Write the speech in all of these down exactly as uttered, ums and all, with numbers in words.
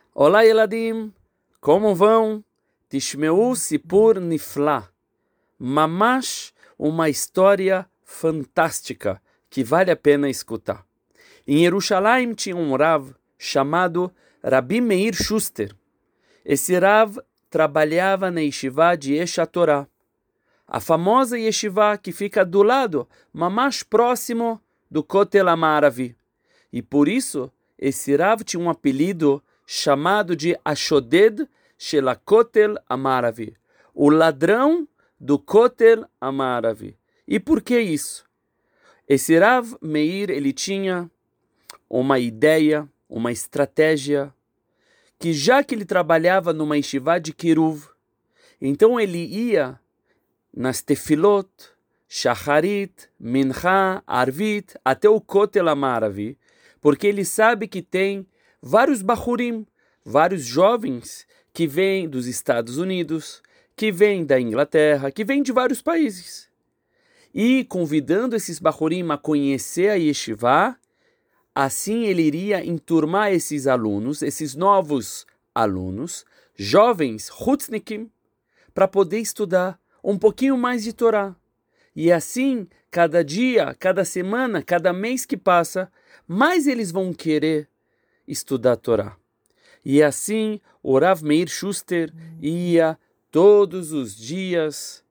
Olá, Eladim! Como vão? Tishmeu Sipur Nifla. Mamash, uma história fantástica que vale a pena escutar. Em Jerusalém tinha um Rav chamado Rabi Meir Schuster. Esse Rav trabalhava na yeshiva de Esha Torah, a famosa yeshiva que fica do lado, mamash próximo do Kotel Amaravi. E por isso, esse Rav tinha um apelido chamado de Ashoded Shel Kotel Amaravi, o ladrão do Kotel Amaravi. E por que isso? Esse Rav Meir, ele tinha uma ideia, uma estratégia, que já que ele trabalhava numa yeshiva de Kiruv, então ele ia nas tefilot, shacharit, mincha, arvit, até o Kotel Amaravi, porque ele sabe que tem vários bachurim, vários jovens que vêm dos Estados Unidos, que vêm da Inglaterra, que vêm de vários países. E convidando esses bachurim a conhecer a yeshiva, assim ele iria enturmar esses alunos, esses novos alunos, jovens, chutznikim, para poder estudar um pouquinho mais de Torá. E assim, cada dia, cada semana, cada mês que passa, mais eles vão querer estudar Torá. E assim, o Rav Meir Schuster ia todos os dias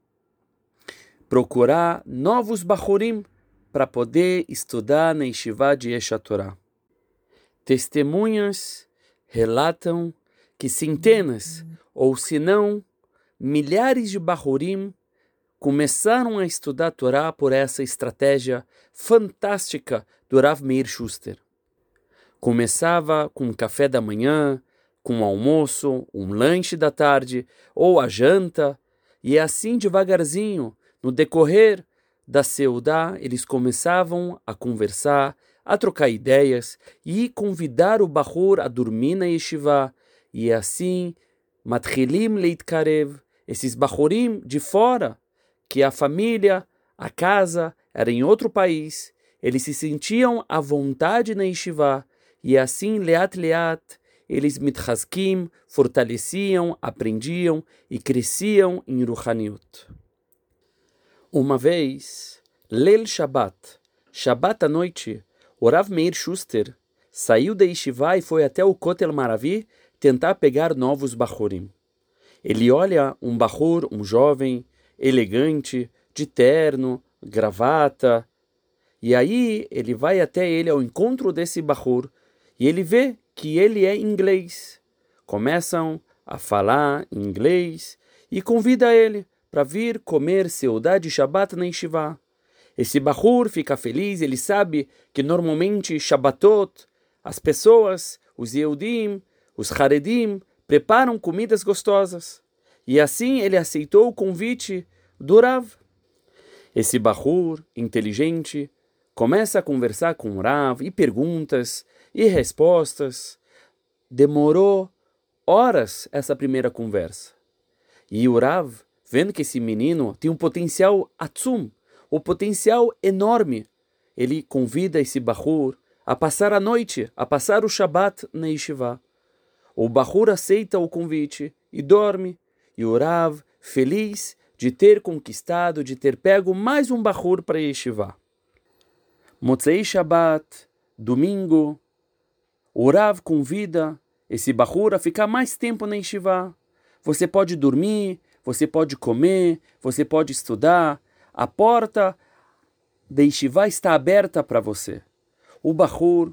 procurar novos bachurim para poder estudar na yeshiva de Esha Torah. Testemunhas relatam que centenas, ou se não, milhares de bachurim começaram a estudar Torá por essa estratégia fantástica do Rav Meir Schuster. Começava com um café da manhã, com um almoço, um lanche da tarde, ou a janta, e assim devagarzinho, no decorrer da seudá, eles começavam a conversar, a trocar ideias e convidar o bachur a dormir na yeshiva. E assim, matchilim leitkarev, esses bachurim de fora, que a família, a casa era em outro país, eles se sentiam à vontade na yeshiva. E assim, leat leat, eles mitchazkim, fortaleciam, aprendiam e cresciam em Ruchaniut. Uma vez, Leil Shabbat, Shabbat à noite, o Rav Meir Schuster saiu da yeshiva e foi até o Kotel Maravi tentar pegar novos bachurim. Ele olha um bachur, um jovem, elegante, de terno, gravata, e aí ele vai até ele ao encontro desse bachur e ele vê que ele é inglês. Começam a falar inglês e convida ele para vir comer seudá de Shabbat na yeshiva. Esse bachur fica feliz, ele sabe que normalmente Shabbatot, as pessoas, os Yehudim, os Haredim, preparam comidas gostosas. E assim ele aceitou o convite do Rav. Esse bachur, inteligente, começa a conversar com o Rav e perguntas e respostas. Demorou horas essa primeira conversa. E o Rav, vendo que esse menino tem um potencial atzum, um potencial enorme, ele convida esse bachur a passar a noite, a passar o Shabbat na yeshiva. O bachur aceita o convite e dorme. E o Rav, feliz de ter conquistado, de ter pego mais um bachur para a yeshiva. Motzei Shabbat, domingo, o Rav convida esse bachur a ficar mais tempo na yeshiva. Você pode dormir, você pode comer, você pode estudar. A porta da yeshiva está aberta para você. O bachur,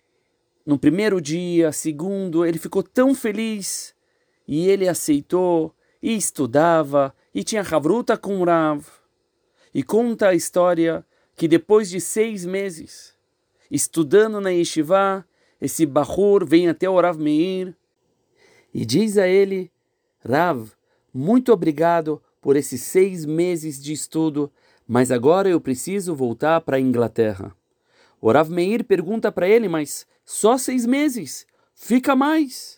no primeiro dia, segundo, ele ficou tão feliz e ele aceitou e estudava e tinha havruta com o Rav. E conta a história que depois de seis meses estudando na yeshiva, esse bachur vem até o Rav Meir e diz a ele: Rav, muito obrigado por esses seis meses de estudo, mas agora eu preciso voltar para a Inglaterra. O Rav Meir pergunta para ele: mas só seis meses? Fica mais.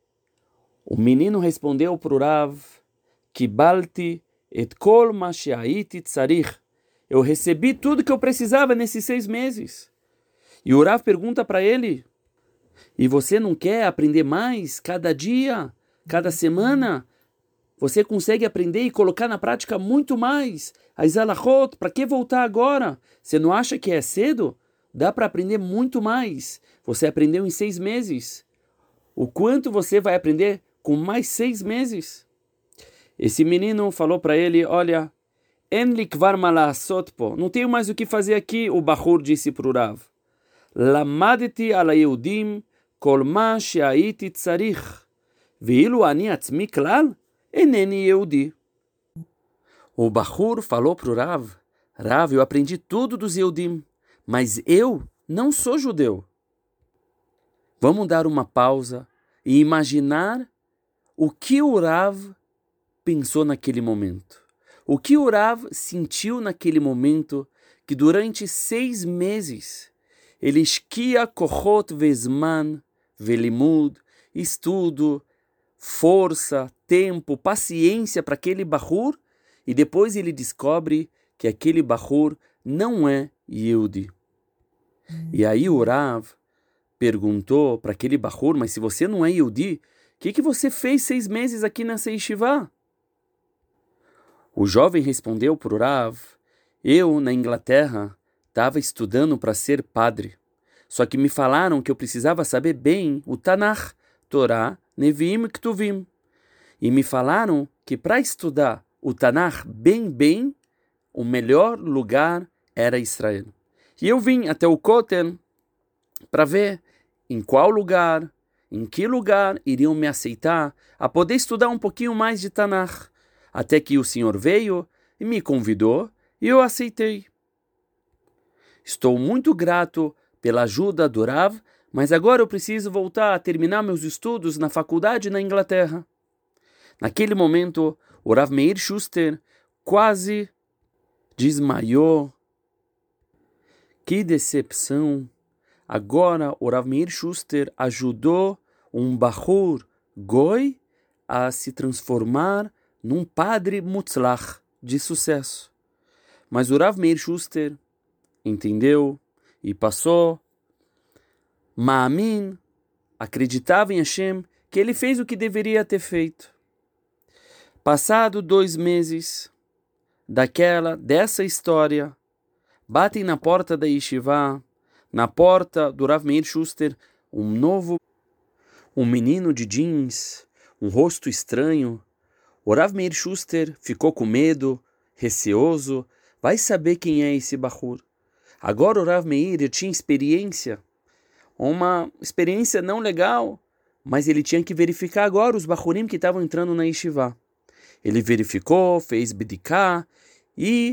O menino respondeu para o Rav: Kibalti et kol ma she'ayiti tzarich. Eu recebi tudo que eu precisava nesses seis meses. E o Rav pergunta para ele: E você não quer aprender mais cada dia, cada semana? Você consegue aprender e colocar na prática muito mais. As halachot, para que voltar agora? Você não acha que é cedo? Dá para aprender muito mais. Você aprendeu em seis meses. O quanto você vai aprender com mais seis meses? Esse menino falou para ele, olha, en likvar malasot po. Não tenho mais o que fazer aqui, o Bahur disse para o Rav. Lamadeti ala Yehudim kol ma she'ayiti tzarich. Ve'ilu ani atzmi klal, eneni Yehudi. O Bahur falou para o Rav, Rav, eu aprendi tudo dos Yehudim, mas eu não sou judeu. Vamos dar uma pausa e imaginar o que o Rav pensou naquele momento. O que o Rav sentiu naquele momento que durante seis meses ele esquia kochot vezman, velimud, estudo, força, tempo, paciência para aquele Bahur, e depois ele descobre que aquele Bahur não é Yehudi. E aí o Rav perguntou para aquele Bahur, mas se você não é Yehudi, o que, que você fez seis meses aqui nessa yeshiva? O jovem respondeu para o Rav, eu, na Inglaterra, estava estudando para ser padre. Só que me falaram que eu precisava saber bem o Tanakh, Torá, Neviim e Ketuvim. E me falaram que para estudar o Tanakh bem, bem, o melhor lugar era Israel. E eu vim até o Kotel para ver em qual lugar, em que lugar iriam me aceitar a poder estudar um pouquinho mais de Tanakh. Até que o Senhor veio e me convidou e eu aceitei. Estou muito grato pela ajuda do Rav, mas agora eu preciso voltar a terminar meus estudos na faculdade na Inglaterra. Naquele momento, o Rav Meir Schuster quase desmaiou. Que decepção! Agora o Rav Meir Schuster ajudou um Bahur Goi a se transformar num padre mutzlach de sucesso. Mas o Rav Meir Schuster entendeu e passou. Ma'amin acreditava em Hashem que ele fez o que deveria ter feito. Passado dois meses daquela, dessa história, batem na porta da yeshiva, na porta do Rav Meir Schuster, um novo, um menino de jeans, um rosto estranho. O Rav Meir Schuster ficou com medo, receoso, vai saber quem é esse Bahur. Agora o Rav Meir tinha experiência, uma experiência não legal, mas ele tinha que verificar agora os Bahurim que estavam entrando na yeshiva. Ele verificou, fez bidiká e,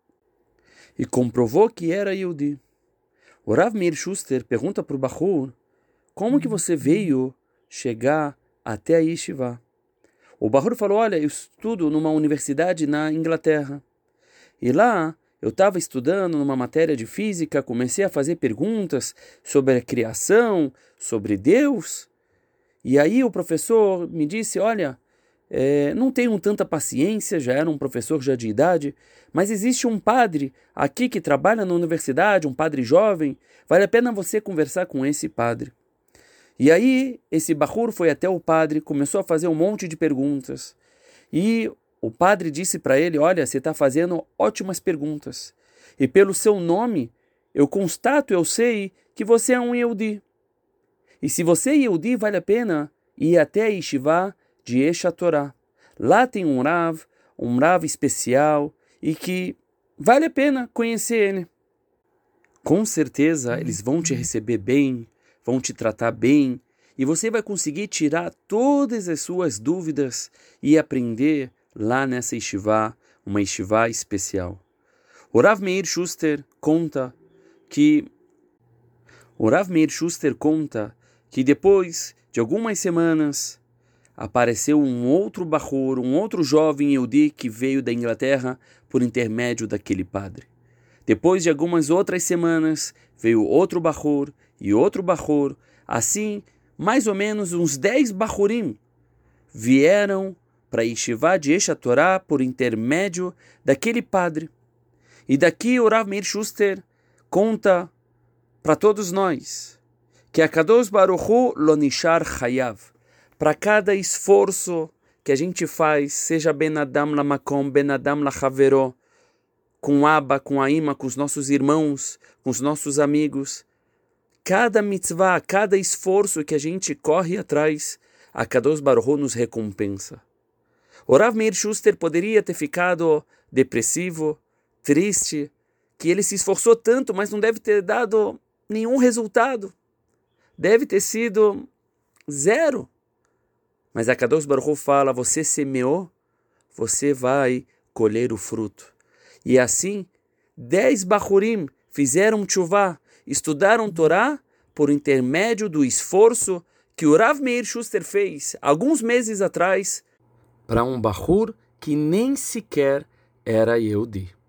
e comprovou que era Yehudi. O Rav Meir Schuster pergunta para o Bahur, como que você veio chegar até a yeshiva? O Bahur falou, olha, eu estudo numa universidade na Inglaterra. E lá eu estava estudando numa matéria de física, comecei a fazer perguntas sobre a criação, sobre Deus. E aí o professor me disse, olha, é, não tenho tanta paciência, já era um professor já de idade, mas existe um padre aqui que trabalha na universidade, um padre jovem, vale a pena você conversar com esse padre. E aí esse Bahur foi até o padre, começou a fazer um monte de perguntas. E o padre disse para ele, olha, você está fazendo ótimas perguntas. E pelo seu nome, eu constato, eu sei que você é um Yehudi. E se você é Yehudi, vale a pena ir até a yeshiva de Aish HaTorah. Lá tem um Rav, um Rav especial, e que vale a pena conhecer ele. Com certeza eles vão te receber bem, vão te tratar bem, e você vai conseguir tirar todas as suas dúvidas e aprender lá nessa yeshiva, uma yeshiva especial. O Rav Meir Schuster conta que o Rav Meir Schuster conta que depois de algumas semanas apareceu um outro Bahur, um outro jovem Yehudi que veio da Inglaterra por intermédio daquele padre. Depois de algumas outras semanas veio outro Bahur e outro Bahur, assim mais ou menos uns dez Bahurim vieram para a yeshiva de Aish HaTorah por intermédio daquele padre. E daqui o Rav Meir Schuster conta para todos nós que a Kadosh Baruch Hu lo nishar chayav. Para cada esforço que a gente faz, seja ben adam lamakom, ben adam lachavero, com Abba, com a Ima, com os nossos irmãos, com os nossos amigos, cada mitzvah, cada esforço que a gente corre atrás, a Kadosh Baruch Hu nos recompensa. O Rav Meir Shuster poderia ter ficado depressivo, triste, que ele se esforçou tanto, mas não deve ter dado nenhum resultado. Deve ter sido zero. Mas a Kadosh Baruch Hu fala, você semeou, você vai colher o fruto. E assim, dez Bachurim fizeram tchuvá, estudaram Torá por intermédio do esforço que o Rav Meir Shuster fez alguns meses atrás para um Bachur que nem sequer era Yehudi.